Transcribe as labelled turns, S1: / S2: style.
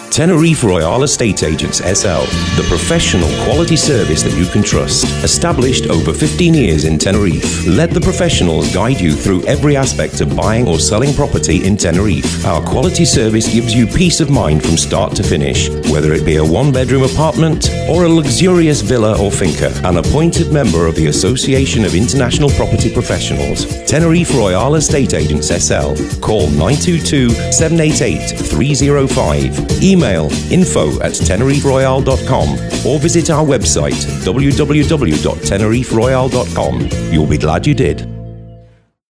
S1: Tenerife Royal Estate Agents SL, the professional quality service that you can trust. Established over 15 years in Tenerife, let the professionals guide you through every aspect of buying or selling property in Tenerife. Our quality service gives you peace of mind from start to finish, whether it be a one-bedroom apartment or a luxurious villa or finca. An appointed member of the Association of International Property Professionals, Tenerife Royal Estate Agents SL. Call 922-788-305. Email info@teneriferoyal.com or visit our website www.teneriferoyal.com. You'll be glad you did.